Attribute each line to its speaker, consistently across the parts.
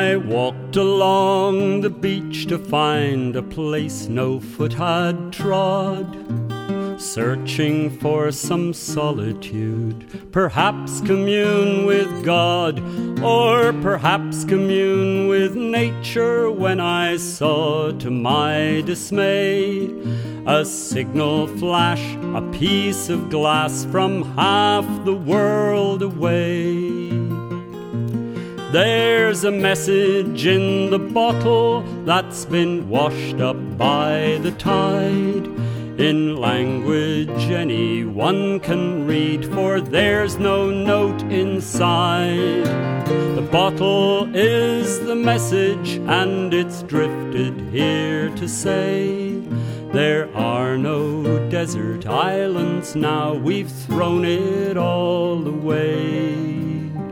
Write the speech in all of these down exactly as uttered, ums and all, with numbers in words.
Speaker 1: I walked along the beach to find a place no foot had trod, searching for some solitude, perhaps commune with God, or perhaps commune with nature, when I saw to my dismay a signal flash, a piece of glass from half the world away. There's a message in the bottle that's been washed up by the tide, in language anyone can read, for there's no note inside. The bottle is the message, and it's drifted here to say there are no desert islands now, we've thrown it all away.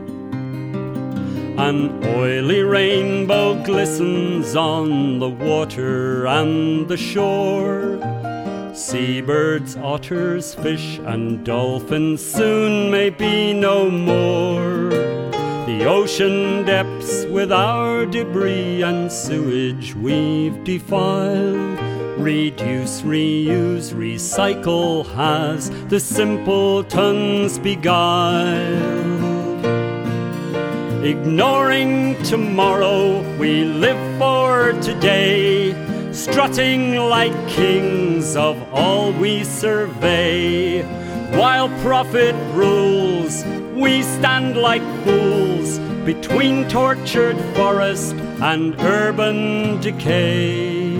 Speaker 1: An oily rainbow glistens on the water and the shore. Seabirds, otters, fish, and dolphins soon may be no more. The ocean depths with our debris and sewage we've defiled. Reduce, reuse, recycle has the simpletons beguiled. Ignoring tomorrow, we live for today, strutting like kings of all we survey. While profit rules, we stand like fools between tortured forest and urban decay.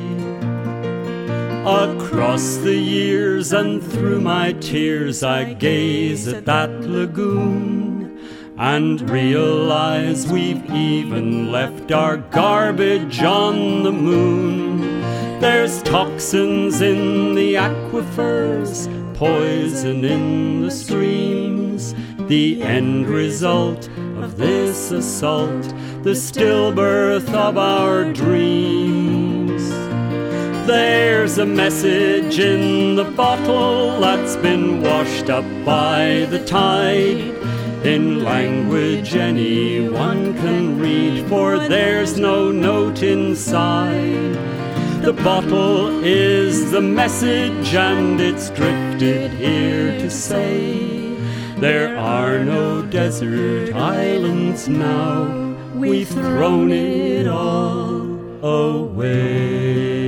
Speaker 1: Across the years and through my tears, I gaze at that lagoon and realize we've even left our garbage on the moon. There's toxins in the aquifers, poison in the streams, the end result of this assault, the stillbirth of our dreams. There's a message in the bottle that's been washed up by the tide, in language anyone can read, for there's no note inside. The bottle is the message, and it's drifted here to say there are no desert islands now, we've thrown it all away.